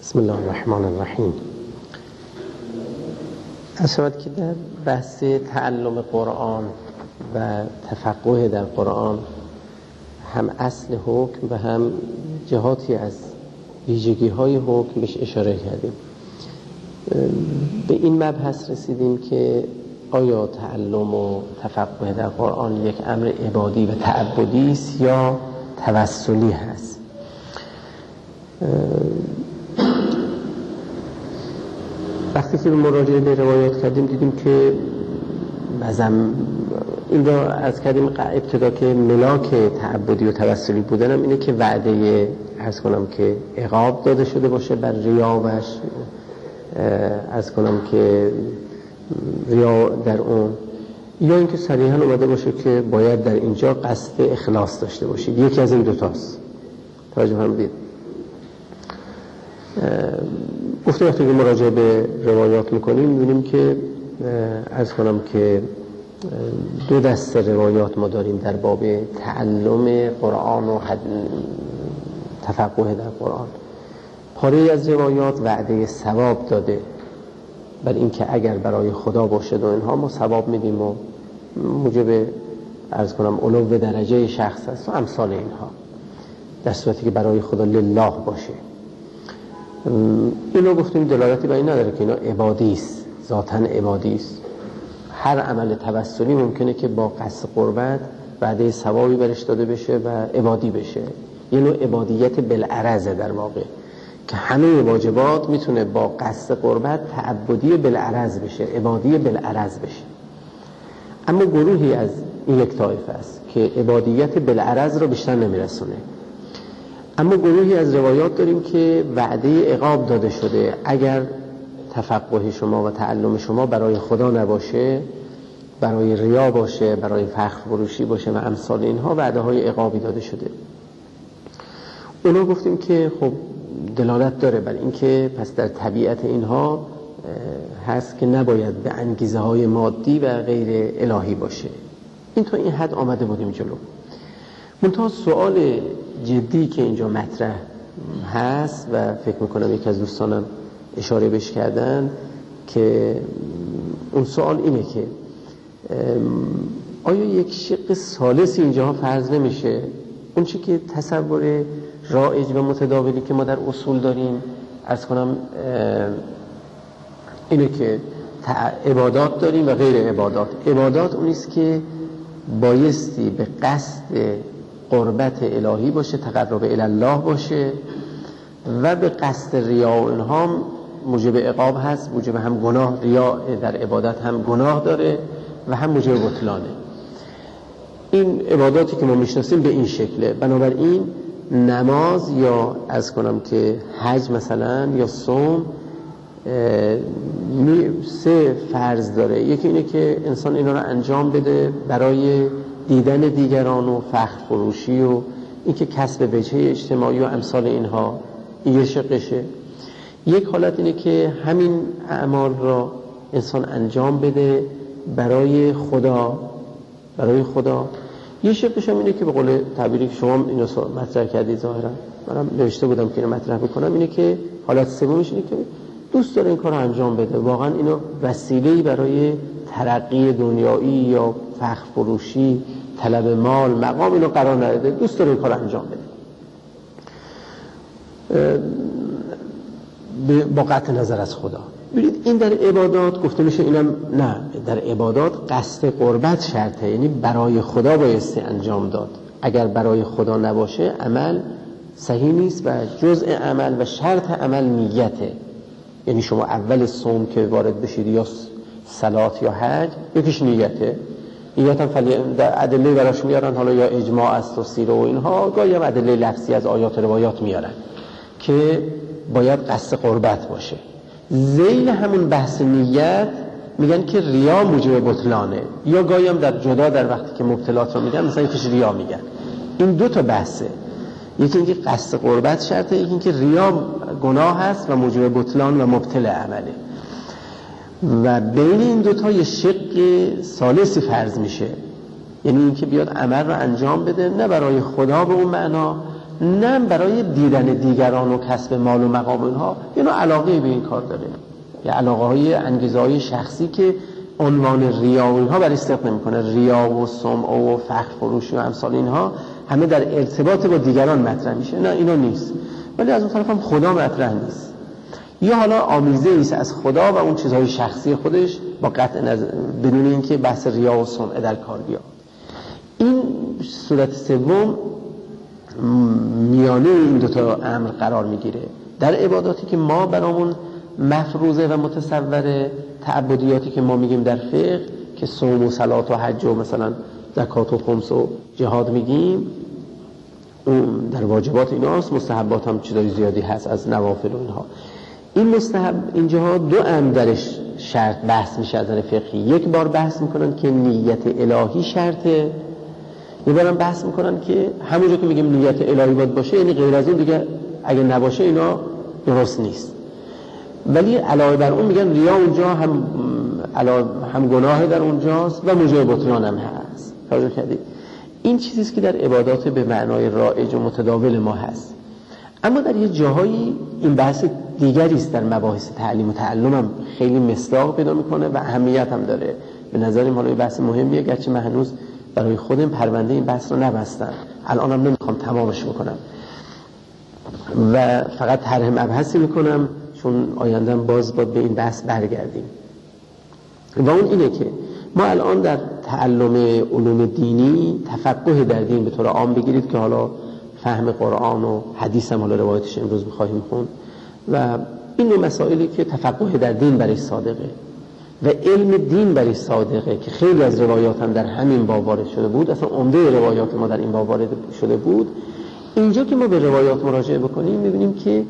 بسم الله الرحمن الرحیم. از شود که در بحث تعلم قرآن و تفقه در قرآن هم اصل حکم و هم جهاتی از ویژگی های حکم بهش اشاره کردیم. به این مبحث رسیدیم که آیا تعلم و تفقه در قرآن یک امر عبادی و تعبدی است یا توسلی هست؟ وقتی که مراجعه به روایات کردیم دیدیم که این را از کردیم ابتدا که ملاک تعبدی و توسلی بودن هم اینه که وعده عرض کنم که عقاب داده شده باشه بر ریا و عرض کنم که ریا در اون، یا اینکه صریحا اومده باشه که باید در اینجا قصد اخلاص داشته باشید. یکی از این دوتاست. توجه فرمودید. گفتم وقتی که مراجعه به روایات میکنیم میبینیم که عرض کنم که دو دسته روایات ما داریم در باب تعلم قرآن و تفقه در قرآن. پاره از روایات وعده ثواب داده بر اینکه اگر برای خدا باشد و اینها ما ثواب میدیم و موجب عرض کنم علو درجه شخص است و امثال اینها، در صورتی که برای خدا لله باشه. اینو گفتیم دلالتی بر این نداره که اینا عبادی است، ذاتاً عبادی است. هر عمل توسلی ممکنه که با قصد قربت وعده ثوابی برش داده بشه و عبادی بشه. یه نوع عبادیت بالعرض در واقع که همه واجبات میتونه با قصد قربت تعبدی بالعرض بشه، عبادی بالعرض بشه. اما گروهی از این یک طایفه است که عبادیت بالعرض رو بیشتر نمیرسونه. اما گروهی از روایات داریم که وعده عقاب داده شده اگر تفقه شما و تعلم شما برای خدا نباشه، برای ریا باشه، برای فخر فروشی باشه و امثال اینها، وعده های عقابی داده شده. اونا گفتیم که خب دلالت داره بر اینکه پس در طبیعت اینها هست که نباید به انگیزه های مادی و غیر الهی باشه. این تا این حد آمده بودیم جلو. منتها سوال جدی که اینجا مطرح هست و فکر میکنم یک از دوستانم اشاره بهش کردن که اون سوال اینه که آیا یک شق ثالثی اینجا فرض نمیشه؟ اون چی که تصور رایج و متداولی که ما در اصول داریم عرض کنم اینه که عبادات داریم و غیر عبادات. عبادات اونیست که بایستی به قصد قربت الهی باشه، تقرب الله باشه، و به قصد ریا و اینها موجب عقاب هست، موجب هم گناه. ریا در عبادت هم گناه داره و هم موجب بطلانه. این عباداتی که ما میشناسیم به این شکله. بنابراین نماز یا از کنم که حج مثلا یا صوم سه فرض داره. یکی اینه که انسان اینا رو انجام بده برای دیدن دیگران و فخر فروشی و اینکه کسب وجهه اجتماعی و امثال اینها، این یه شقشه. یک حالت اینه که همین اعمال را انسان انجام بده برای خدا، برای خدا. یه شقش هم اینه که به قول تعبیری که شما اینو مطرح کردید ظاهرا منم نوشته بودم که اینو مطرح بکنم، اینه که حالت سومش اینه که دوست داره این کار رو انجام بده، واقعا اینو وسیله‌ای برای ترقی دنیایی یا فخر فروشی، طلب مال، مقام اینو قرار نداده، دوست داره این کار رو انجام بده با قطع نظر از خدا. ببینید این در عبادات گفته میشه، اینم نه، در عبادات قصد قربت شرطه، یعنی برای خدا بایستی انجام داد. اگر برای خدا نباشه عمل صحیح نیست و جزء عمل و شرط عمل نیته. یعنی شما اول صوم که وارد بشید یا صلات یا حج، یکیش نیته. نیت هم در ادله براش میارن، حالا یا اجماع است و سیره و اینها، گاهی هم ادله لفظی از آیات روایات میارن که باید قصد قربت باشه. ذیل همون بحث نیت میگن که ریا موجب بطلانه، یا گاهی هم در جدا در وقتی که مبتلات رو میگن مثلا یکیش ریا میگن. این دو تا بحثه، یکی اینکه قصد قربت شرطه، یکی اینکه ریا گناه هست و موجب بطلان و مبتل عمله. و بین این دوتا یه شق ثالثی فرض میشه، یعنی اینکه بیاد عمل رو انجام بده نه برای خدا به اون معنا، نه برای دیدن دیگران و کسب مال و مقام اینها، اینا علاقه به این کار داره، یا علاقه های انگیزه های شخصی که عنوان ریا و اینها برای صدق نمیکنه. ریا و سمعه و فخر فروشی و امثال اینها همه در ارتباط با دیگران مطرح میشه، نه اینا نیست. ولی از اون طرف هم خدا مطرح نیست، یا حالا آمیزه ایست از خدا و اون چیزهای شخصی خودش با قطع نظر بدون اینکه بحث ریا و سمعه در کار بیاد. این صورت سوم میانه این دوتا امر قرار میگیره. در عباداتی که ما برامون مفروضه و متصوره، تعبدیاتی که ما میگیم در فقه که صوم و صلات و حج و مثلا زکات و خمس و جهاد میگیم، اون در واجبات ایناست. مستحبات هم چیزای زیادی هست از نوافل و اینها. این مستحب اینجاها دو امر درش شرط بحث میشه از نظر فقهی. یک بار بحث میکنن که نیت الهی شرطه، یه بارم بحث میکنن که همونجا که میگیم نیت الهی باید باشه، یعنی غیر از اون دیگه اگه نباشه اینا درست نیست. ولی علاوه بر اون میگن ریا اونجا هم گناه در اونجاست و موجب بطلان هم هست. توجه کردید؟ این چیزیست که در عبادات به معنای رایج و متداول ما هست. اما در یه جاهایی این بحث دیگری است. در مباحث تعلیم و تعلم هم خیلی مصداق پیدا میکنه و اهمیت هم داره. به نظرم حالا بحث مهمیه، گرچه من هنوز برای خودم پرونده این بحث رو نبستم، الانم نمیخوام تمامش بکنم و فقط طرح مبحثی میکنم چون آیندهم باز باید به این بحث برگردیم. و اون اینه که ما الان در تعلم علوم دینی، تفقه در دین به طور عام بگیرید که حالا فهم قرآن و حدیث هم حالا روایتش امروز می‌خواهیم خوند و این نوع مسائلی که تفقه در دین برای صادقه و علم دین برای صادقه که خیلی از روایات هم در همین باب وارد شده بود، اصلا عمده روایات ما در این باب وارد شده بود. اینجا که ما به روایات مراجعه بکنیم می‌بینیم که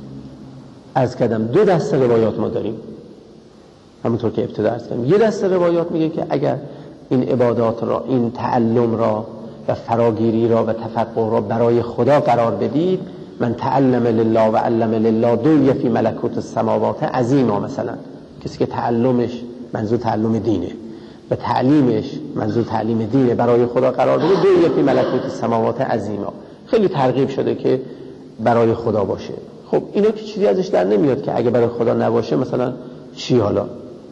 عرض کردم دو دسته روایات ما داریم. همونطور که ابتدا عرض کردم، یه دسته روایات میگه که اگر این عبادات را، این تعلم را و فراگیری را و تفقه را برای خدا قرار بدید، من تعلم لله و علم لله دوی فی ملکوت السماوات عظیما، مثلا کسی که تعلمش منظور تعلم دینه و تعلیمش منظور تعلیم دینه برای خدا قرار بده، دوی فی ملکوت السماوات عظیما، خیلی ترغیب شده که برای خدا باشه. خب اینا که چیزی ازش در نمیاد که اگه برای خدا نباشه مثلا چی، حالا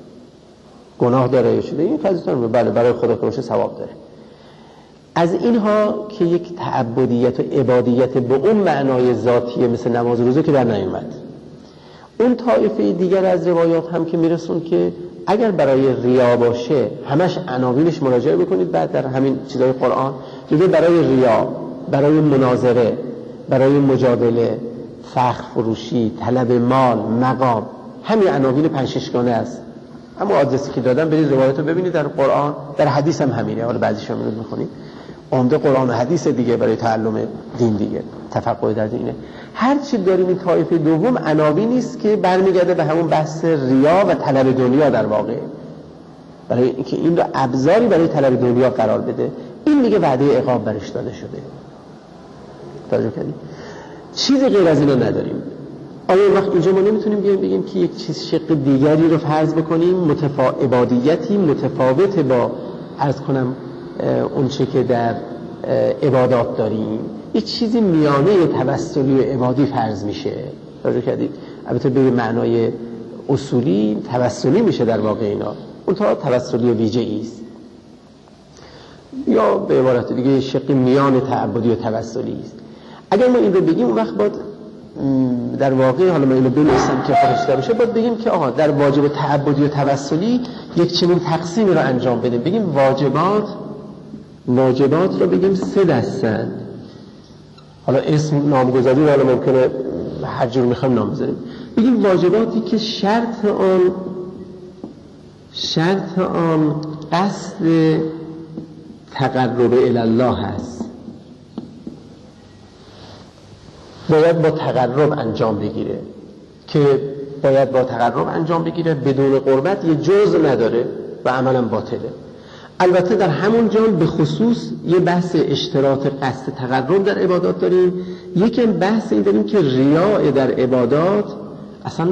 گناه داره یا شده، این قضیه بله برای خدا که باشه ثواب داره. از اینها که یک تعبدیت و عبادیت به اون معنای ذاتیه مثل نماز و روزه که در نیومد. اون طایفه دیگر از روایات هم که میرسون که اگر برای ریا باشه همش عناوینش مراجعه بکنید، بعد در همین چیزای قرآن میگه برای ریا، برای مناظره، برای مجادله، فخر فروشی، طلب مال، مقام، همین عناوین 5-6 گانه است. اما آدرسی که دادم برید روایت رو ببینید، در قرآن در حدیث هم همینه. حالا بعضیش رو میخونید، عمده قرآن و حدیث دیگه برای تعلم دین دیگه، تفقه در دینه. هر چی داریم این طایفه دوم عناوینی است که برمیگرده به همون بحث ریا و طلب دنیا در واقع، برای اینکه این رو ابزاری برای طلب دنیا قرار بده. این میگه وعده عقاب برش داده شده. توجه کنید، چیزی غیر از اینا نداریم. آیا وقت اینجا ما نمیتونیم بیایم بگیم که یک چیز شق دیگری رو فرض بکنیم، عبادیتی متفاوت با عرض کنم اون چه که در عبادات داریم، یه چیزی میانه توسلی و عبادی فرض میشه. توجه کردید؟ البته به معنای اصولی توسلی میشه در واقع اینا، اون تا توسلی ویژه‌ای است، یا به عبارت دیگه شق میان تعبدی و توسلی است. اگر ما این رو بگیم اون وقت باید در واقع، حالا ما اینو بنویسیم که خودش داره بشه، باید بگیم که آها در واجب تعبدی و توسلی یک چنین تقسیمی رو انجام بدیم. بگیم واجبات رو بگیم 3 دستن. حالا اسم نامگذاری رو حالا ممکنه هر جور میخوایم نام بذاریم. بگیم واجباتی که شرط آن قصد تقرب الی الله هست، باید با تقرب انجام بگیره، که باید با تقرب انجام بگیره، بدون قربت یه جزء نداره و عملا باطله. البته در همون جا به خصوص یه بحث اشتراط قصد تقرب در عبادات داریم. یکی بحث این داریم که ریاء در عبادات اصلا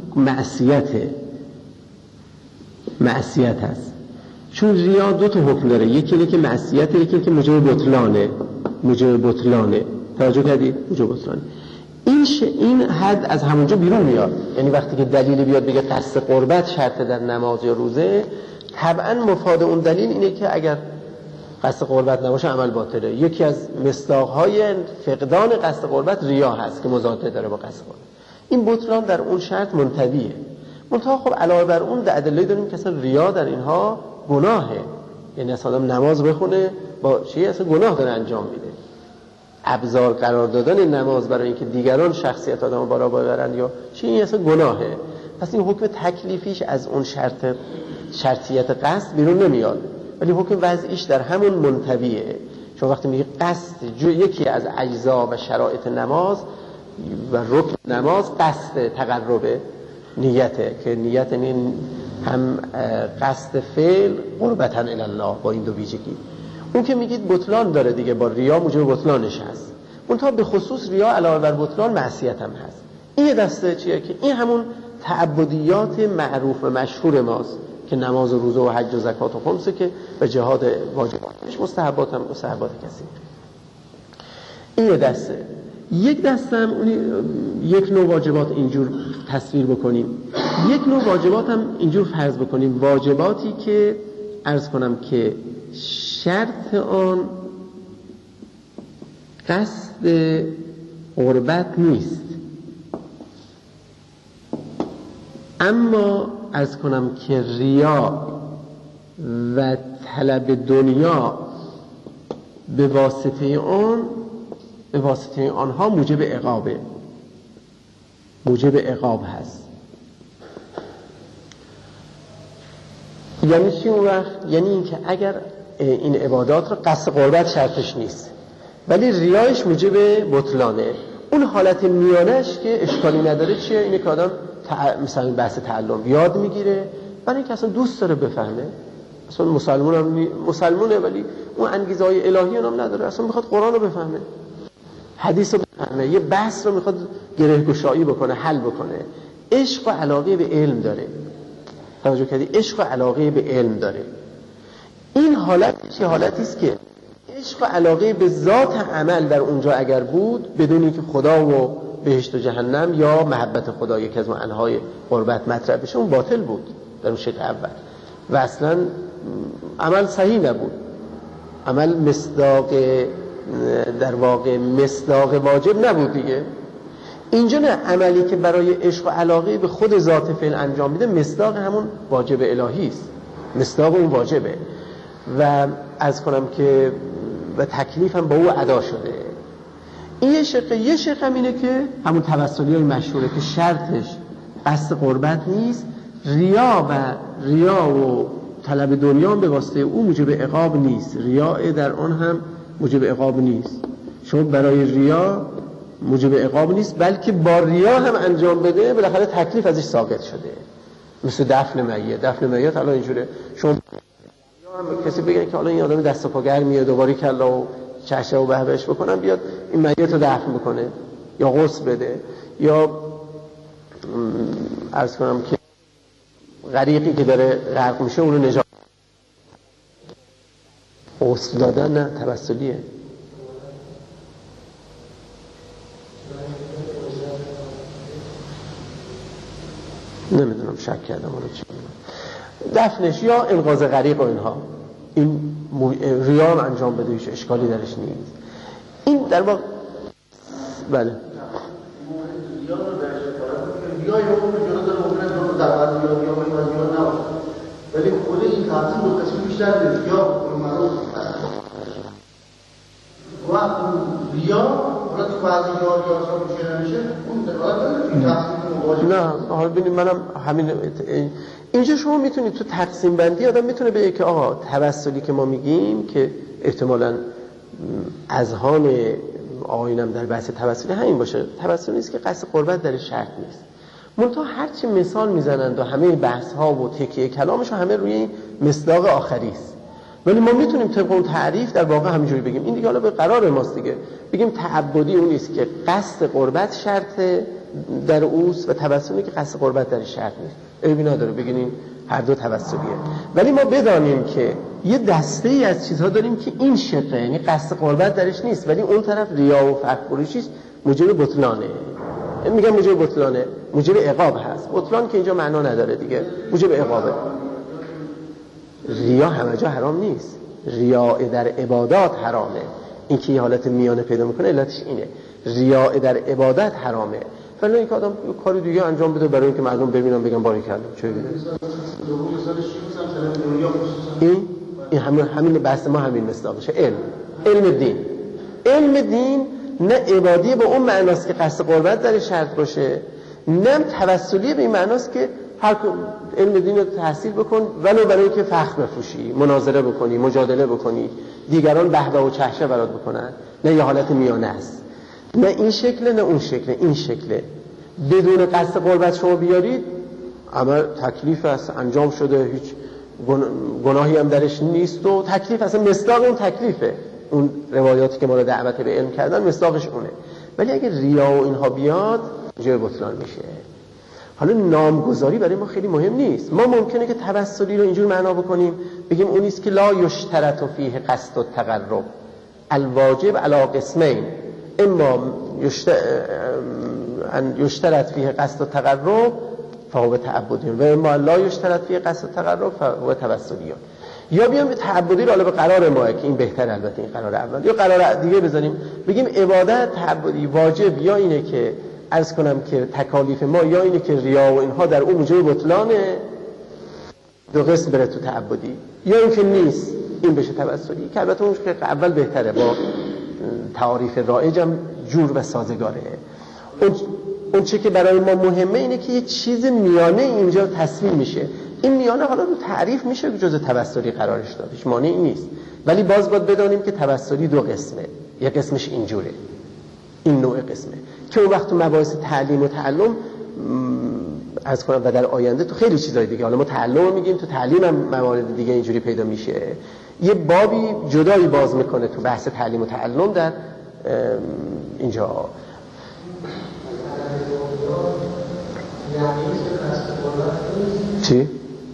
معصیت هست، چون ریا 2 تا حکم داره، یکی اینه که معصیته، یکی اینه که موجب بطلانه. توجه کردید؟ وجوب بطلان این حد از همونجا بیرون میاد. یعنی وقتی که دلیلی بیاد بگه قصد قربت شرط در نماز یا روزه، طبعا مفاد اون دلیل اینه که اگر قصد قربت نباشه عمل باطله. یکی از مصداق‌های فقدان قصد قربت ریا هست که مضاده داره با قصد قربت. این بطلان در اون شرط منتویه. منتها خب علاوه بر اون ادله داریم که اصلا ریا در اینها گناهه. یعنی اصلا آدم نماز بخونه با چیه اصلا گناه داره انجام میده. ابزار قرار دادن نماز برای اینکه دیگران شخصیت آدمو بالا ببرن یا چی، این اصلا گناهه. پس این حکم تکلیفیش از اون شرطیت قصد بیرون نمیاد، ولی حکم وضعیش در همون منتویه. چون وقتی میگه قصد یکی از اجزا و شرایط نماز و رکن نماز قصد تقربه، نیته، که نیت این هم قصد فعل قربتاً الی الله با این دو ویژگی. اون که میگید بطلان داره دیگه، با ریا موجب بطلانش هست. منتها به خصوص ریا علاوه بر بطلان معصیت هم هست. این یه دسته چیه که این همون تعبدیات معروف و مشهور ماست که نماز و روزه و حج و زکات و خمسه که به جهاد واجباتش، مستحبات هم مستحبات کسی. این یه دسته. یک دسته هم یک نوع واجبات اینجور تصویر بکنیم، یک نوع واجبات هم اینجور فرض بکنیم، واجباتی که عرض کنم که شرط آن قصد قربت نیست، اما عرض کنم که ریا و طلب دنیا به واسطه آنها موجب عقابه، موجب عقاب هست. یعنی چی اون وقت؟ یعنی اینکه اگر این عبادات رو قصد قربت شرطش نیست ولی ریایش موجب بطلانه، اون حالت میانش که اشکالی نداره چیه؟ اینه که آدم مثلا بحث تعلم یاد میگیره برای اینکه اصلا دوست داره بفهمه، اصلا مسلمونه ولی اون انگیزه های الهی هم نداره، اصلا میخواد قرآن رو بفهمه، حدیث رو بفهمه، یه بحث رو میخواد گره گشایی بکنه، حل بکنه. عشق و علاقه به علم داره. توجه کردی؟ عشق و علاقه به علم داره. این حالت چه حالتی است که عشق و علاقه به ذات عمل در اونجا اگر بود، بدون اینکه خدا و بهشت و جهنم یا محبت خدا یک از معناهای قربت مطرح بشه، اون باطل بود در اون شکل اول و اصلا عمل صحیح نبود. عمل مصداق، در واقع مصداق واجب نبود دیگه. اینجا نه، عملی که برای عشق و علاقه به خود ذات فعل انجام میده مصداق همون واجب الهی است، مصداق اون واجبه و از کنم که و تکلیف هم با او ادا شده. این یه شق هم اینه که همون توسلی های مشهوره که شرطش قصد قربت نیست، ریا و طلب دنیا به واسطه او موجب عقاب نیست، ریا در آن هم موجب عقاب نیست. چون برای ریا موجب عقاب نیست، بلکه با ریا هم انجام بده بالاخره تکلیف ازش ساقط شده. مثل دفن میت الان اینجوره، شما هم کسی بگن که حالا این آدم دست و پا گرمیه، دوباره کلا و چشه و بهبهش بکنن، بیاد این میت رو دفن بکنه یا غسل بده، یا عرض کنم که غریقی که داره غرق میشه اونو نجات. غسل دادن نه، توسلیه. نمیدونم، شک کردم اونو چی دفنش یا انقاذ غریق و اینها، این ریا رو انجام بده، هیچ اشکالی درش نیست. این در واقع بله ریا رو درش کار ریا یا اون جلو داره ممکنه در ریا نباشه، ولی خود این تفسیر دو قسم بیشتر داره، ریا و معروف و ریا ولی تو بعضی جاها اصلا میشه اون در واقع این تفسیر نه. حالا ببینید منم همین اینجا شما میتونید تو تقسیم بندی آدم میتونه بگه که آقا توسلی که ما میگیم که احتمالاً اذهان آیینم در بحث توسلی همین باشه، توسلی نیست که قصد قربت در شرط نیست. منتها هرچی مثال میزنند و همه بحث ها و تکیه کلامش همه روی این مصداق آخری است، ولی ما میتونیم طبق اون تعریف در واقع همینجوری بگیم. این دیگه حالا به قرار ماست دیگه، بگیم تعبدی اون نیست که قصد قربت شرط در اوست و توسلی که قصد قربت در شرط نیست. عیبی نداره بگین این هر دو توسلیه، ولی ما بدانیم که یه دسته ای از چیزها داریم که این شقه، یعنی قصد قربت درش نیست، ولی اون طرف ریا و فخر فروشیش موجب بطلانه. میگم موجب بطلانه، موجب عقاب هست. بطلان که اینجا معنا نداره دیگه، موجب عقابه. ریا همه جا حرام نیست، ریا در عبادات حرامه. این که یه حالت میانه پیدا میکنه علتش اینه. ریا در عبادت حرامه. فعلا این که آدم کاری دیگه انجام بده برای اینکه مردم ببینن بگن باریکلا. چه این همین بحث ما همین مصداقشه. علم دین نه عبادی به اون معناست که قصد قربت در شرط باشه، نه توسلی به این معناست که هر علم دین رو تحصیل بکن ولو برای اینکه فخر بفروشی، مناظره بکنی، مجادله بکنی، دیگران بهبه و چهشه برات بکنن. نه یه حالت میانه است، نه این شکله نه اون شکله. این شکله بدون قصد قربت شما بیارید اما تکلیف است، انجام شده، هیچ گناهی هم درش نیست و تکلیف اصلا مصداق اون تکلیفه. اون روایاتی که ما رو دعوت به علم کردن مصداقش اونه. ولی اگه ریا و اینها بیاد جای بطلان میشه. حالا نامگذاری برای ما خیلی مهم نیست. ما ممکنه که توسلی رو اینجور معنا بکنیم، بگیم اون نیست که لا یشترط فیه قصد التقرب الواجب علی قسمین، اما یشترط فیه قصد التقرب فهو تعبدی و اما لا یشترط فیه قصد التقرب فهو توسلی. یا بیام به تعبدی رو حالا به قرار ما که این بهتر، البته این قرار اول، یا قرار دیگه بذاریم بگیم عبادت تعبدی واجب یا اینه که عرض کنم که تکالیف ما، یا اینه که ریا و اینها در اون موجب بطلانه، دو قسم بره تو تعبدی، یا این که نیست این بشه توسلی، که البته اون که اول بهتره، با تعاریف رایجم جور و سازگاره. اون چه که برای ما مهمه اینه که یه چیز میانه اینجا تصمیم میشه. این میانه حالا رو تعریف میشه که جز توسلی قرارش داد، هیچ مانعی نیست، ولی باز باید بدانیم که توسلی دو قسمه. یه قسمش اینجوره، این نوع قسمه که اون وقت تو مباحث تعلیم و تعلم از کنم و در آینده تو خیلی چیزای دیگه، حالا ما تعلم میگیم، تو تعلیم هم موارد دیگه اینجوری پیدا میشه. یه بابی جدایی باز میکنه تو بحث تعلیم و تعلم در اینجا. چی؟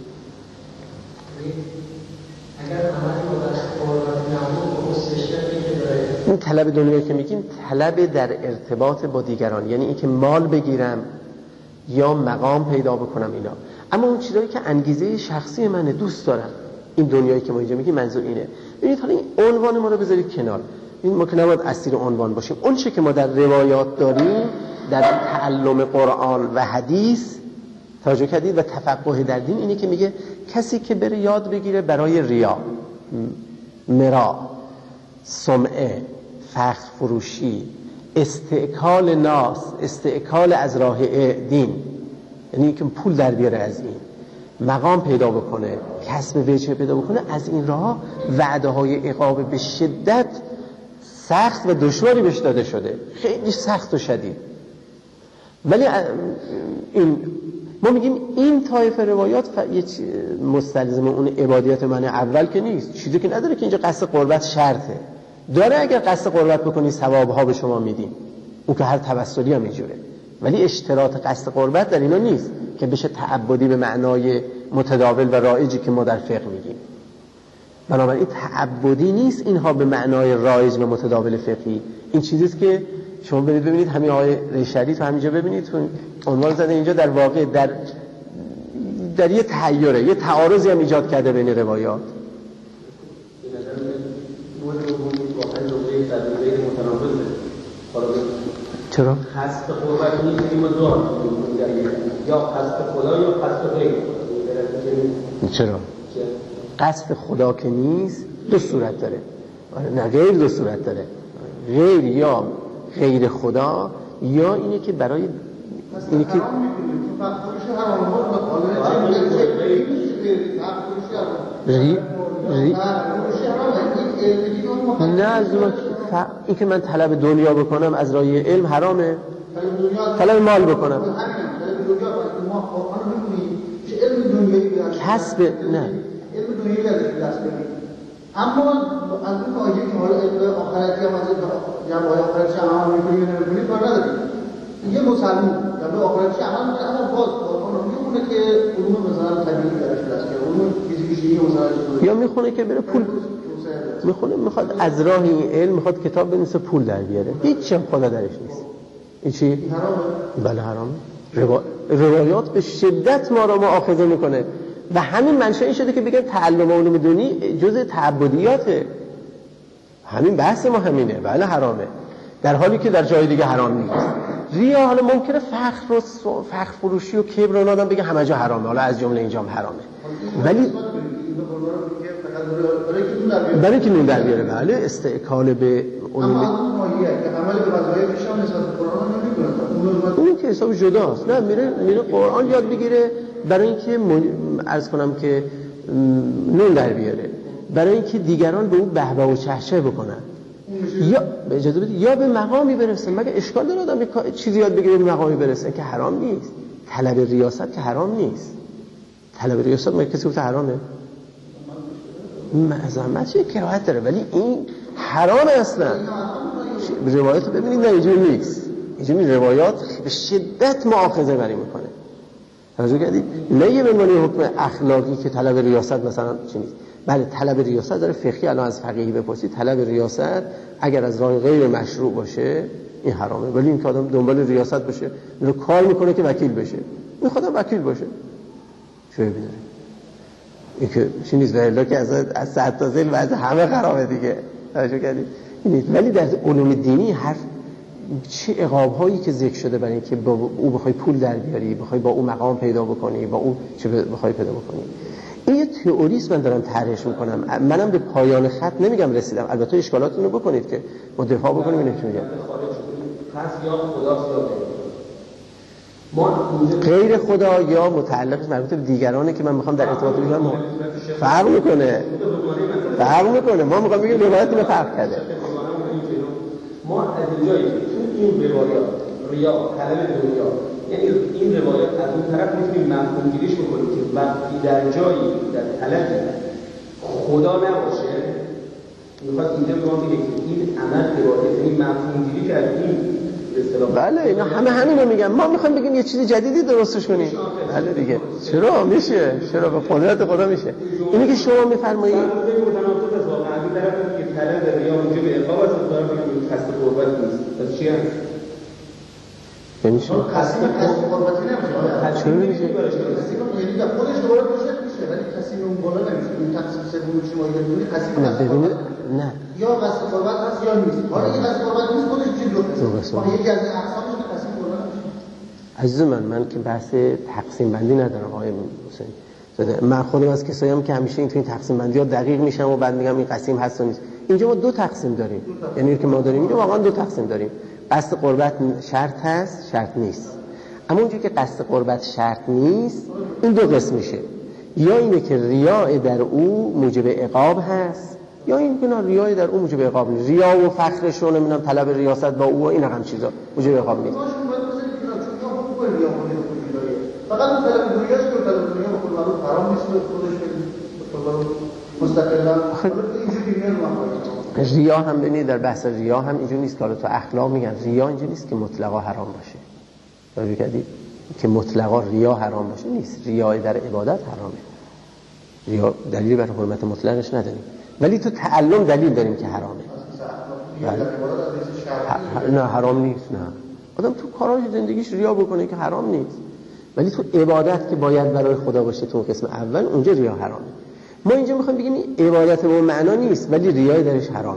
این طلب دنیایی که میگیم طلب در ارتباط با دیگران، یعنی اینکه مال بگیرم یا مقام پیدا بکنم اینا. اما اون چیزایی که انگیزه شخصی منه، دوست دارم، این دنیایی که ما اینجا میگیم منظور اینه. ببینید حالا این عنوان ما رو بذارید کنار، این ما که نباید اسیر عنوان باشیم. اون چیزی که ما در روایات داریم در تعلم قرآن و حدیث توجه کردید و تفقه در دین اینه که میگه کسی که بره یاد بگیره برای ریا، مرا، سمعه، فخر فروشی، استعکال ناس، استعکال از راه دین، یعنی که پول در بیاره از این، مقام پیدا بکنه، کسب وجه پیدا بکنه، از این راه وعده های عقاب به شدت سخت و دشواری بهش داده شده، خیلی سخت و شدید. ولی این ما میگیم این طایفه روایات مستلزم اون عبادیت معنی اول که نیست، چیزی که نداره که اینجا قصد قربت شرطه. داره اگر قصد قربت بکنی ثوابها به شما میدیم، اون که هر توسلی هم اینجوره، ولی اشتراط قصد قربت در اینا نیست که بشه تعبدی به معنای متداول و رایجی که ما در فقه میگیم. بنابراین تعبدی نیست اینها به معنای رایج و متداول فقهی. این چیزیست که شما برید ببینید، همین آقای ریشری تو همینجا ببینید عنوان زده اینجا در واقع در یه تحیره، یه تعارضی هم ایجاد کرده بین روایات. چرا؟ قصد قربت نیست این موضوع، یا قصد خدا یا قصد غیر. چرا؟ قصد خدا که نیست دو صورت داره. نه غیر دو صورت داره. غیر یا غیر خدا، یا اینه که برای اینه که نه از این که من طلب دنیا بکنم از راه علم حرامه، طلب مال بکنم کسب نه. اما از اون آیه که حالا علم آخرتی هم از جنبه‌های آخرتی عمل می‌کنید نمی‌کنید کار ندارید. یه مسلمان جنبه آخرتی عمل می‌کنه، اما باز قرآن رو می‌خونه که علوم مثلا طبیعی درش درس کنه، علوم فیزیکی مثلا، یا میخونه که بره پول میخونه، میخواد از راه این علم میخواد کتاب بنویسه پول در بیاره، هیچ هم خدا درش نیست. این چی؟ حرامه؟ بله حرامه. روایات به شدت ما را مؤاخذه میکنه و همین منشأ این شده که بگن تعلم علوم دینی جزء تعبدیاته. همین بحث ما همینه. بله حرامه، در حالی که در جای دیگه حرام نیست. ریا حالا ممکنه فخر فروشی و کبر رو آدم بگه همه جا حرامه، حالا از جمله اینجا هم حرامه، ولی برای که نون در بیاره. بله استعکال به علوم، اما ماهیه که عمل به وظایفش هم نسبت به قرآن نمیکنه، اون که حساب جداست. نه میره قرآن یاد بگیره برای اینکه عرض کنم که نون در بیاره، برای اینکه دیگران به اون بهبه و چهچه بکنن، یا به اجازه بدید یا به مقامی برسن. مگه اشکال داره آدم چیزی یاد بگیره به مقامی برسه که حرام نیست؟ طلب ریاست که حرام نیست. طلب ریاست مگه کسی گفته حرامه؟ معظمت چه کراهت داره، ولی این حرامه اصلا. روایات رو ببینید، نه اینجوری نیست. اینجوری روایات به شدت مؤاخذه بری میکنه. توجه کردید؟ نه یه بمانی حکم اخلاقی که طلب ریاست مثلا چی نیست. بله طلب ریاست داره فقهی. الان از فقیهی بپرسید طلب ریاست اگر از راه غیر مشروع باشه این حرامه، ولی این که آدم دنبال ریاست باشه رو کار میکنه که وکیل بشه، میخواد وکیل باشه چه ببینید این که چی نیست، ولی که از صد تا ذیل بعد همه خرابه دیگه. توجه کردید؟ ولی در علوم دینی هر چه عقاب‌هایی که ذکر شده برای اینکه با او بخوای پول در بیاری، بخوای با او مقام پیدا بکنی، با او چه بخوای پیدا بکنی، این یه تئوریست من دارم طرحش میکنم. منم به پایان خط نمیگم رسیدم، البته اشکالاتونو رو بکنید که ما دفاع بکنیم. اینو چی میگم؟ پس یا خداست یا غیر خدا یا متعلق مربوط به دیگرانه که من میخوام در ارتباط بگم فرق میکنه. ما میخوام بگیم روایت اینو فرق کرده. ما از اینجایی که این روایات ریا طلب دنیا، یعنی این روایات از اون طرف میتونیم مفهوم گیریش بکنیم که وقتی در جایی در طلب خدا نباشه، میخواد اینجا به ما میگه که این عمل روایت، یعنی مفهوم گیری کردیم. بله اینا همینو میگم. ما میخوایم بگیم یه چیز جدیدی درستش کنیم. بله دیگه چرا میشه؟ چرا به قدرت خدا میشه؟ اینی که شما میفرمایید متناقض است واقعا. این طرف که طلب ریا اونجا به اقامت است، داره میگه قصد قربت نیست. پس چی هست؟ یعنی چی؟ قصد قربتی نمیشه. چرا نمیشه؟ یعنی در خودش دوباره میشه، ولی کسی اون بالا نمیشه. این تقسیم سوم شما یادونی قصد نه ببینید نه یا قصد قربت هست یا نیست. حالا این قصد قربت نیست خودش چیز رو یکی از اقسامش قصد قربت میشه. عزیز من که بحث تقسیم بندی ندارم آقای حسین. من خودم از کسایی هم که همیشه این تقسیم بندی ها دقیق میشم و بعد میگم این قسیم هست و نیست. اینجا ما دو تقسیم داریم، یعنی که ما داریم اینجا واقعا دو تقسیم داریم. قصد قربت شرط هست، شرط نیست. اما اونجایی که قصد قربت شرط نیست، این دو قسم میشه. یا اینه که ریاء در او موجب عقاب هست، یا این که نه ریاء در او موجب عقاب نیست. ریا و فخرش رو نمیدونم طلب ریاست با او و این هم چیزا موجب عقاب نیست. فقط طلب دنیاست که طلب دنیا به خود معلوم حرام نیست خودش مستقلا اینجوری میاد. ریا هم ببینید در بحث ریا هم اینجوری نیست که حالا تو اخلاق میگن ریا اینجوری نیست که مطلقا حرام باشه. توجه کردید که مطلقا ریا حرام باشه نیست. ریا در عبادت حرامه. ریا دلیل بر حرمت مطلقش نداریم، ولی تو تعلم دلیل داریم که حرامه. نه حرام نیست. نه آدم تو کارهای زندگیش ریا بکنه که حرام نیست، ولی تو عبادت که باید برای خدا باشه تو قسم اول اونجا ریا حرامه. ما اینجا میخوایم بگیم این عبادت به معنا نیست ولی ریای درش حرامه.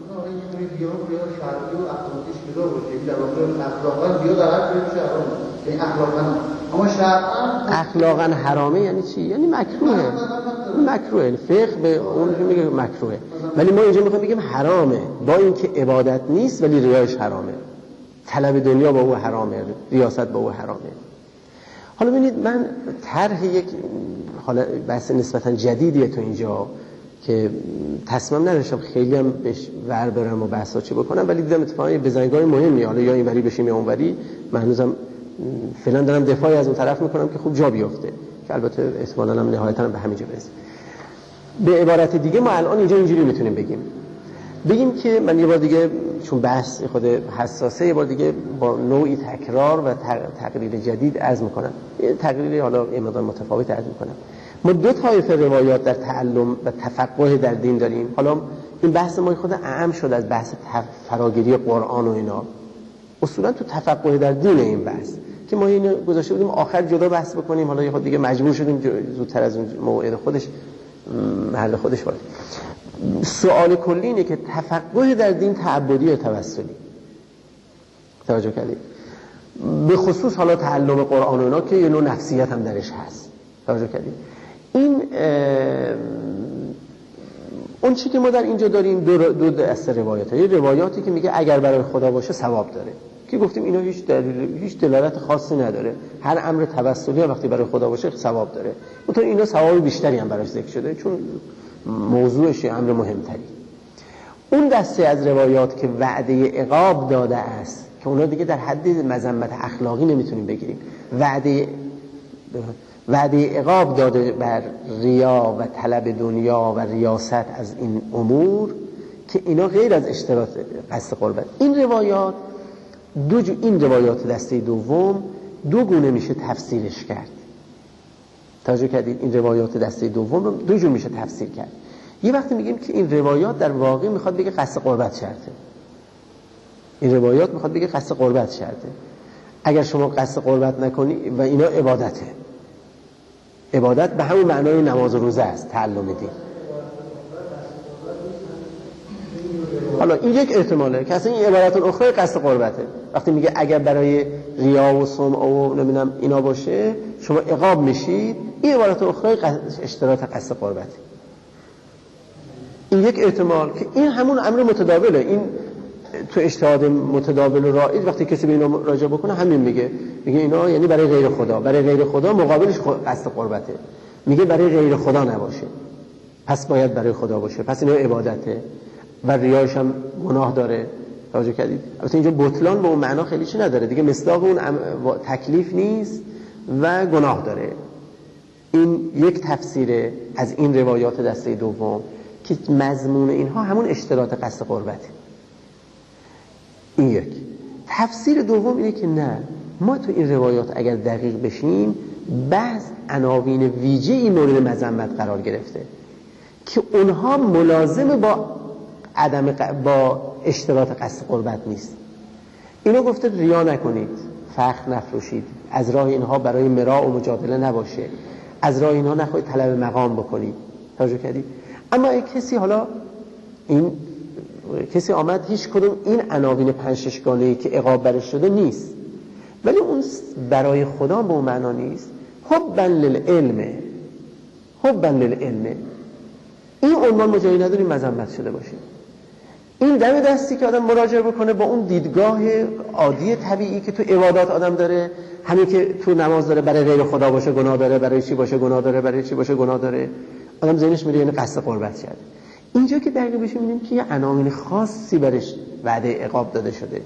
اخلاقا حرامه یعنی چی؟ یعنی مکروهه. فقه به اون میگه مکروهه، ولی ما اینجا میخوایم بگیم حرامه با اینکه عبادت نیست ولی ریایش حرامه. طلب دنیا با او حرامه، ریاست با او حرامه. حالا ببینید من طرح یک حالا بحث نسبتا جدیدیه تو اینجا که تصمیم نداشتم خیلی هم بهش ور برم و بحثا چه بکنم، ولی دیدم اتفاقا بزنگاه مهمی، حالا یا اینوری بشیم یا اونوری، من هنوزم فعلا دارم دفاعی از اون طرف میکنم که خوب جا بیفته، که البته احتمالاً هم نهایتاً به همینجا برسیم. به عبارت دیگه ما الان اینجا اینجوری میتونیم بگیم بگیم که من یه بار دیگه چون بحث خود حساسه، یه بار دیگه با نوعی تکرار و تقریر جدید عرض میکنم، یه تقریر حالا مقدار متفاوت عرض میکنم. ما دو طایفه روایات در تعلم و تفقه در دین داریم. حالا این بحث ما خود اعم شد از بحث فراگیری قرآن و اینا. اصولا تو تفقه در دین این بحث که ما اینو گذاشته بودیم آخر جدا بحث بکنیم، حالا یه خود دیگه مجبور شدیم زودتر از اون موعد خودش محل خودش وارد. سوال کلی اینه که تفقه در دین تعبدی یا توسلی؟ توجه کردید؟ به خصوص حالا تعلم قرآن و اینا که یه نوع نفسیت هم درش هست. توجه کردید؟ این اون چی که ما در اینجا داریم دو دسته روایات. یه روایاتی که میگه اگر برای خدا باشه ثواب داره، که گفتیم اینا هیچ دلالت خاصی نداره. هر امر توسلی هم وقتی برای خدا باشه ثواب داره. اونطور اینا ثواب بیشتری هم براش ذکر شده چون موضوعش امر مهمتری. اون دسته از روایات که وعده عقاب داده است که اونا دیگه در حد مذمت اخلاقی نمیتونیم بگیریم، وعده عقاب داده بر ریا و طلب دنیا و ریاست از این امور که اینا غیر از اشتراط قصد قربت. این روایات دسته دوم دو گونه میشه تفسیرش کرد. توجه کردید؟ این روایات دسته دوم رو دو جور میشه تفسیر کرد. یه وقتی میگیم که این روایات در واقع میخواد بگه قصد قربت شرطه. این روایات میخواد بگه قصد قربت شرطه. اگر شما قصد قربت نکنی و اینا عبادته. عبادت به همون معنای نماز و روزه است، تعلم دین. حالا این یک احتماله که اصلا این عبارت الاخرى قصد قربته. وقتی میگه اگر برای ریا و سمع و نمیدونم اینا باشه شما عقاب میشید، این عبارت الاخرى اشتراط قصد قربته. این یک احتمال که این همون امر متداوله. این تو اجتهاد متداول و رایج وقتی کسی به اینا راجع بکنه همین میگه اینا یعنی برای غیر خدا. برای غیر خدا مقابلش قصد قربته. میگه برای غیر خدا نباشه پس باید برای خدا باشه، پس اینا عبادته و ریاش هم گناه داره. توجه کردید؟ البته اینجا بطلان به اون معنا خیلی چی نداره دیگه، مصداق اون تکلیف نیست و گناه داره. این یک تفسیر از این روایات دسته دوم که مضمون اینها همون اشتراط قصد قربته. این یک. تفسیر دوم اینه که نه، ما تو این روایات اگر دقیق بشیم بعض عناوین ویژه‌ای مورد مذمت قرار گرفته که اونها ملازم با اشتراط قصد قربت نیست. اینو گفته ریا نکنید، فخر نفروشید، از راه اینها برای مراء و مجادله نباشه، از راه اینها نخواهید طلب مقام بکنید. توجه کردید؟ اما کسی آمد هیچ کدوم این عناوین 5-6 گانه‌ای که عقاب برش شده نیست، ولی اون برای خدا به اون معنا نیست. حبا للعلم این عنوان مجایی نداریم مذمت شده باشه. این دم دستی که آدم مراجعه بکنه با اون دیدگاه عادی طبیعی که تو عبادات آدم داره، همین که تو نماز داره برای غیر خدا باشه گناه داره، برای چی باشه گناه داره، برای چی باشه گناه داره، آدم ذهنش میره یعنی قصد قربت کرده. اینجا که دقیق بشیم می‌بینیم که یه عناوین خاصی برش وعده عقاب داده شده.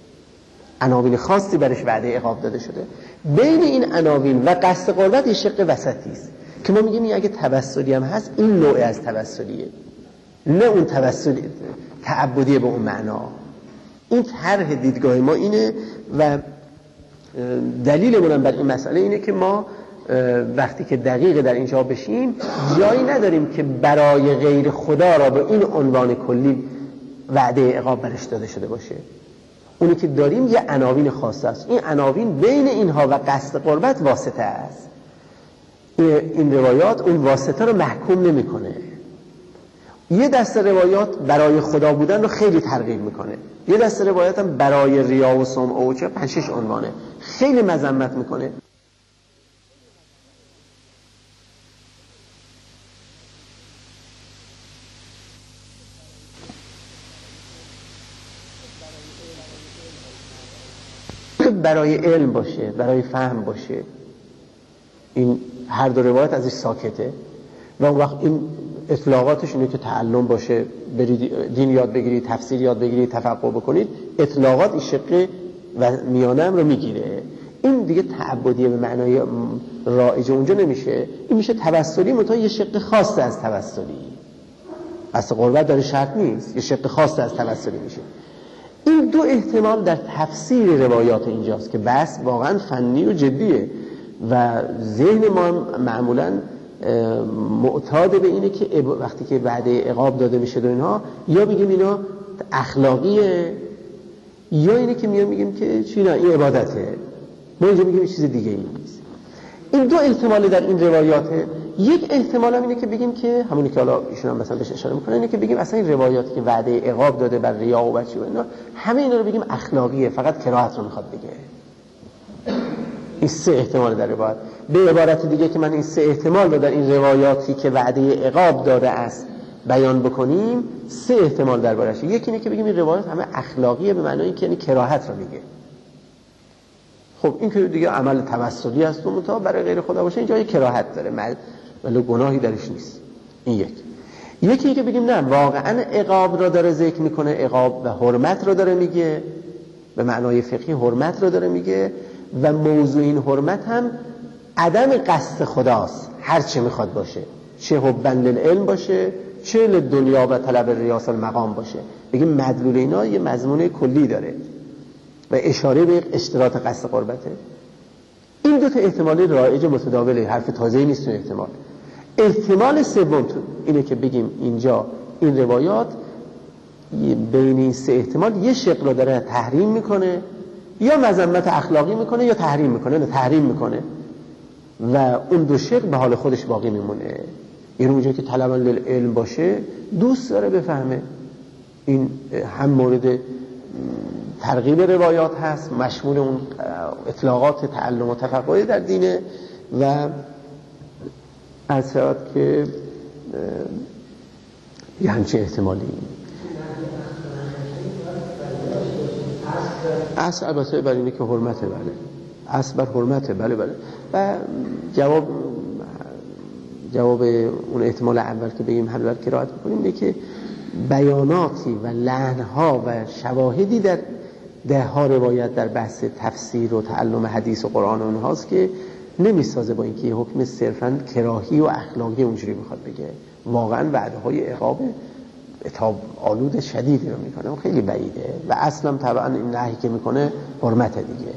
بین این عناوین و قصد قربت یه شق وسطی است که ما میگیم اگه توسلی هم هست این نوع از توسلیه، نه اون توسلی تعبدی به اون معنا. این طرح دیدگاه ما اینه و دلیلمون هم بر این مسئله اینه که ما وقتی که دقیق در اینجا بشیم جایی نداریم که برای غیر خدا را به این عنوان کلی وعده عقاب برش داده شده باشه. اونی که داریم یه عناوین خاصه است. این عناوین بین اینها و قصد قربت واسطه است. این روایات اون واسطه رو محکوم نمی‌کنه. یه دسته روایات برای خدا بودن رو خیلی ترغیب میکنه، یه دسته روایات هم برای ریا و سمع و 5-6 عنوانه خیلی مذمت میکنه. برای علم باشه، برای فهم باشه، این هر دو روایت ازش ساکته و اون وقت این اطلاقاتش اینه که تعلم باشه، برید دین یاد بگیرید، تفسیر یاد بگیرید، تفقه بکنید. اطلاقات این شقه و میانه هم رو میگیره. این دیگه تعبدیه به معنای رایج اونجا نمیشه، این میشه توسلی، منتها یه شقه خاص از توسلی. قصد قربت داره شرط نیست، یه شق خاص از توسلی میشه. این دو احتمال در تفسیر روایات اینجاست که بحث واقعا فنی و جدیه و ذهن ما معمولا معتاد به اینه که وقتی که وعده عقاب داده میشه و اینها یا بگیم اینا اخلاقیه یا اینه که میگیم که چی، نه این عبادته. ما اینجا میگیم چیز دیگه ای نیست. این دو احتمال در این روایاته. یک احتمال هم اینه که بگیم که همونی که حالا ایشون هم مثلا بهش اشاره میکنه، اینه که بگیم اصلا این روایاتی که وعده عقاب داده بر ریا و بچی و اینا همه اینا رو بگیم اخلاقیه، فقط کراهت رو میخواد بگه. این سه احتمال در روایت. به عبارت دیگه که من این سه احتمال رو در این روایاتی که وعده عقاب داده است بیان بکنیم، سه احتمال دربارش. یکی اینه که بگیم این روایات همه اخلاقیه به معنای اینکه یعنی کراهت رو میگه. خب این که دیگه عمل توسلی است و متا برای غیر خدا باشه اینجا یه کراهت داره ولی گناهی درش نیست. این یکی که بگیم نه واقعا عقاب را داره ذکر میکنه، عقاب و حرمت رو داره میگه، به معنای فقهی حرمت رو داره میگه و موضوع این حرمت هم عدم قصد خداست، هر چه میخواد باشه، چه حبا للعلم باشه چه لدنیا و طلب ریاست المقام باشه. بگیم مدلول اینا یه مضمون کلی داره و اشاره به اشتراط قصد قربته. این دو تا احتمال رایج متداوله، حرف تازه‌ای نیست. احتمال سوم اینه که بگیم اینجا این روایات بین این سه احتمال یه شق رو داره تحریم میکنه یا مذمت اخلاقی میکنه یا تحریم میکنه، نه تحریم میکنه و اون دو شق به حال خودش باقی میمونه. یعنی اونجا که طلبا للعلم باشه دوست داره بفهمه. این هم مورد ترغیب روایات هست، مشمول اون اطلاقات تعلم و تفقه در دینه و از شد که یه همچه احتمالی اصل البته بر اینه که حرمته، بله اصل بر حرمته، بله و جواب اون احتمال اول که بگیم حل بر کراهت بکنیم اینه که بیاناتی و لحنها و شواهدی در دهها روایت در بحث تفسیر و تعلم حدیث و قرآن و اونهاست که نمیسازه با اینکه یه حکم صرفاً کراهی و اخلاقی اونجوری میخواد بگه. واقعاً وعده های عقاب عتاب آلود شدیدی رو میکنه، خیلی بعیده و اصلا طبعاً این نهی که میکنه حرمت دیگه.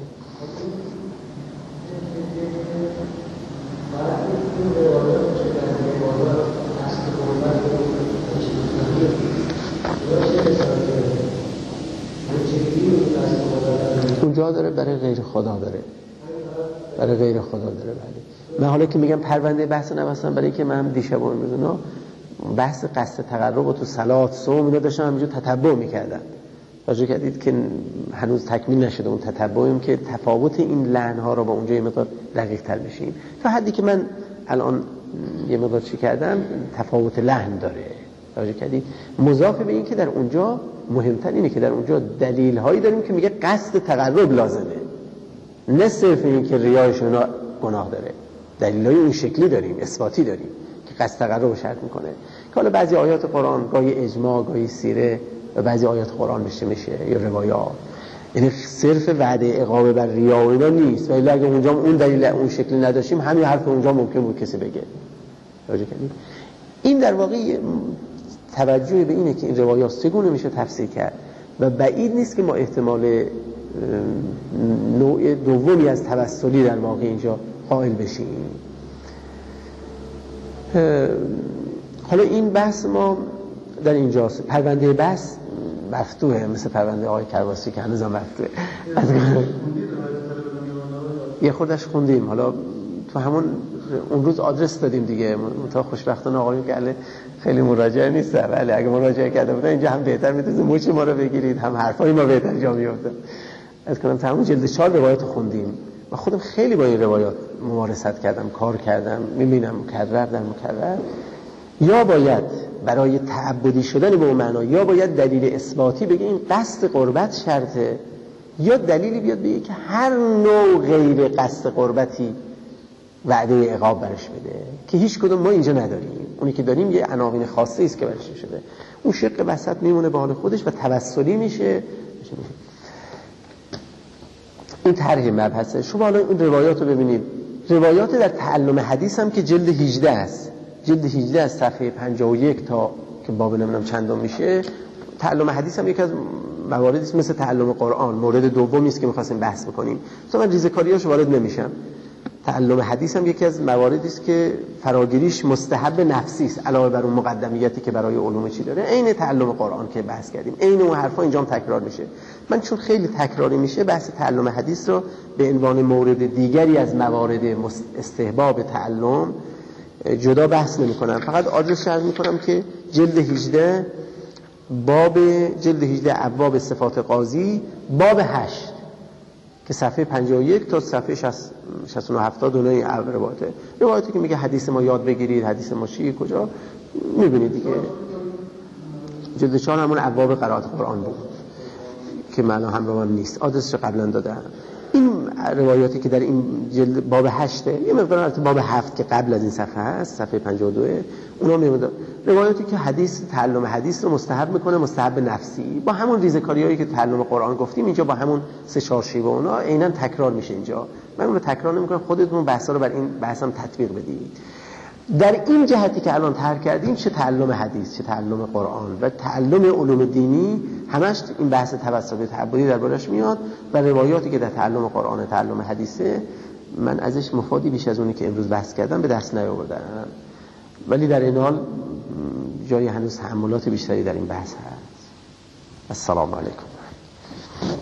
اونجا داره برای غیر خدا داره، برای غیر خدا داره. بله من حالا که میگم پرونده بحث نبستم برای که من هم دیشب و امروز بحث قصد تقرب و تو صلات صوم اینا داشتم همینجور تتبع میکردم. راجع کردید که هنوز تکمیل نشده اون تتبعیم که تفاوت این لحن ها رو با اونجا یه مقدار دقیق تر بشیم. تا حدی که من الان یه مقدار چی کردم تفاوت لحن داره. راجع کردید مضاف به این که در اونجا مهمتر اینه که در اونجا دلیل هایی داریم که میگه قصد تقرب لازمه، نه صرف این که ریایشون گناه داره. دلیل های اون شکلی داریم، اثباتی داریم که قصد تقرب شرط میکنه که حالا بعضی آیات قرآن گاهی اجماع گاهی سیره و بعضی آیات قرآن میشه یا روایات، یعنی صرف وعده عقاب بر ریا و اینا نیست. ولی اگه اونجا اون دلیل اون شکلی نداشتیم همین حرف اونجا ممکن بود کسی بگه. راجع کردید این در واقع توجه به اینه که این روایات چگونه میشه تفسیر کرد و بعید نیست که ما احتمال نوع دومی از توسلی در واقع اینجا قائل بشیم. حالا این بحث ما در اینجاست. پرونده بحث مفتوحه، مثل پرونده آقای کرواسی که هنوز هم مفتوحه. یه خوردش خوندیم، حالا تو همون اون روز آدرس دادیم دیگه. تا خوشبختانه آقایون که خیلی مراجعه نیست، ولی اگه مراجعه کرده بودن اینجا هم بهتر میتونید مچ ما رو بگیرید، هم حرفای ما بهتر جا میفته. از کنم تا همون جلد 4 روایت خوندیم و خودم خیلی با این روایات ممارست کردم، کار کردم، میبینم مکرر در مکرر. یا باید برای تعبدی شدن به اون معنا یا باید دلیل اثباتی بگه این قصد قربت شرطه، یا دلیلی بیاد بگه که هر نوع غیر قصد قربتی وعده عقاب برش بده، که هیچ کدوم ما اینجا نداریم. اونی که داریم یه عناوین خاصه است که برش شده. اون شق وسط میمونه به حال خودش و توسلی میشه. این طرح مبحثه. شما حالا این روایات رو ببینید، روایات در تعلم حدیث هم که جلد 18 است، جلد 18 از صفحه 51 تا که باب نمیدونم چندم میشه. تعلم حدیث هم یکی از مواردی است مثل تعلم قرآن، مورد دومی است که می‌خواستیم بحث بکنیم. تو من ریزه‌کاریاش وارد نمیشم. تعلم حدیث هم یکی از مواردی است که فراگیریش مستحب نفسی است علاوه بر اون مقدمیاتی که برای علوم چی داره. عین تعلم قرآن که بحث کردیم، عین اون حرفا اینجا هم تکرار میشه. من چون خیلی تکراری میشه بحث تعلم حدیث رو به عنوان مورد دیگری از موارد استحباب تعلم جدا بحث نمی‌کنم. فقط آدرس شرح می‌کنم که جلد 18 ابواب صفات قاضی باب 8 که صفحه 51 تا صفحه 69 70 دونه روایتی که میگه حدیث ما یاد بگیرید، حدیث ما چیه کجا میبینید دیگه. جلد 4 همون ابواب قرائت قرآن بود که معنا همراهم نیست، آدرسش رو قبلا دادم. این روایاتی که در این جلد باب 8 یه مقدار از باب 7 که قبل از این صفحه هست، صفحه 52 اونا میاد روایاتی که حدیث تعلم حدیث رو مستحب میکنه، مستحب نفسی، با همون ریزه‌کاریایی که تعلم قرآن گفتیم اینجا با همون 3-4 شیوه اونا عیناً تکرار میشه. اینجا من اون رو تکرار نمیکنم، خودتون بحثا رو بر این بحثم تطبیق بدید. در این جهتی که الان طرح کردیم، چه تعلم حدیث، چه تعلم قرآن و تعلم علوم دینی، همش این بحث توسط تعبدی دربارش میاد و روایاتی که در تعلم قرآن و تعلم حدیثه من ازش مفادی بیش از اونی که امروز بحث کردم به دست نیاوردم، ولی در این حال جای هنوز تأملات بیشتری در این بحث هست. السلام علیکم.